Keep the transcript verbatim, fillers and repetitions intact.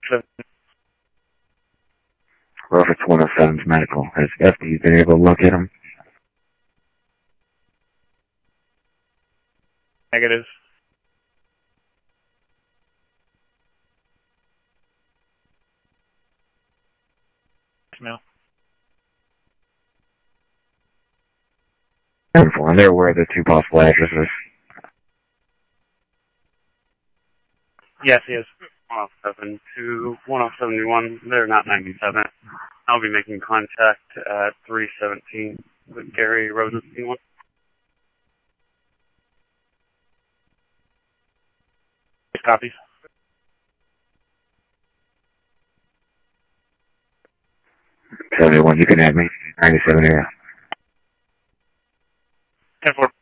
Well, if it's one oh seven's medical, has F D been able to locate him? Negative. No. Wonderful, and they're aware of the two possible addresses. Yes, he is. one oh seven to one oh seventy-one. They're not ninety-seven. I'll be making contact at three seventeen with Gary Rosenstein. Copies. seventy-one, you can add me. ninety-seven area. ten four.